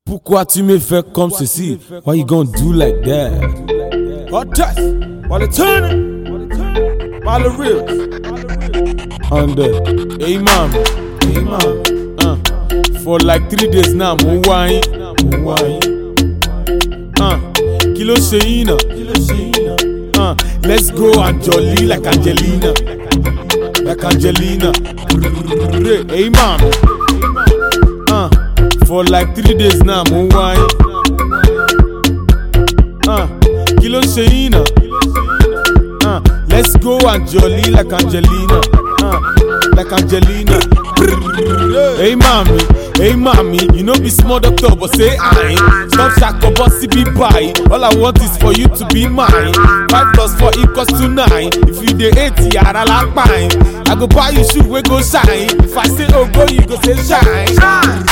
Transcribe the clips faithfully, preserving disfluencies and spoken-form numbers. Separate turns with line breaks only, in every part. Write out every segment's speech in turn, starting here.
Pourquoi tu me fais comme ceci? Why you gonna do like that?
Hot test, while it turning, while the real.
On the hey mom, hey mom, uh, for like three days now, mo wine, mo wine, uh, kilo sheina, uh, let's go and jolly like Angelina, like Angelina, hey mom, uh, for like three days now, mo wine, uh, kilo sheina, uh, let's go and jolly like Angelina. Uh, like Angelina. Hey mommy, hey mommy, you know be small doctor but say I stop shako bossy be by. All I want is for you to be mine. Five plus four equals to nine. If you dey eight, yara like mine. I go buy you shoe we go shine. If I say oh go, you go say shine. Shine.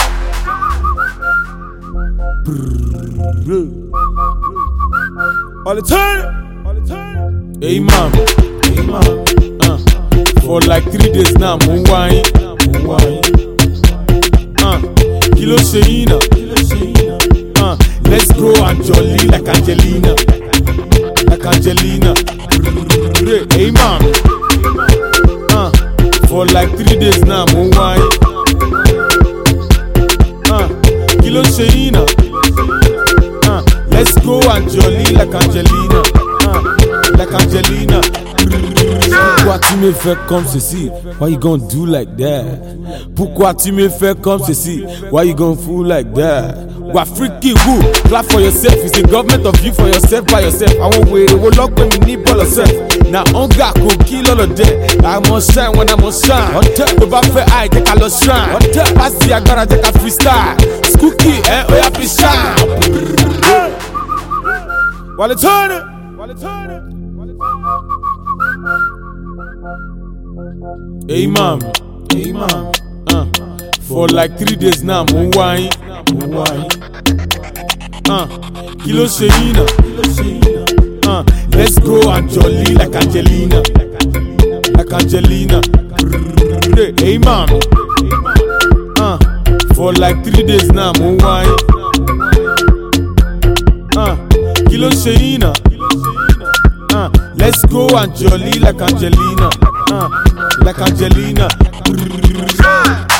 All the time, all the time. Hey mommy, hey mommy. Uh. For like three days now, mo wine, mo wine. Uh, kilo sheina, uh, let's go and jolly like Angelina, like Angelina. Hey mom, uh, for like three days now, mo wine, uh, kilo sheina, uh, let's go and jolly like Angelina, uh, like Angelina. Pourquoi tu me fais comme ceci? Why you gonna do like that? Pourquoi tu me fais comme ceci? Why you gonna fool like that? What freaking who? Clap for yourself. It's the government of you for yourself by yourself. I won't wait. It will lock when we need all yourself. Now hunger could kill all of them. I must shine when I must shine. The buffet I take a lot shine. Pass the agora take a freestyle. Skooky eh? Oh yeah, be shine. While it's turning, while it's turning. Hey mom, hey mom, uh, for like three days now, mo wine, mo wine, uh, kilo sheina, uh, let's go and jolly like Angelina, like Angelina. Hey mom, uh, for like three days now, mo wine, uh, kilo sheina. Uh, let's go and jolly like Angelina, uh, like Angelina.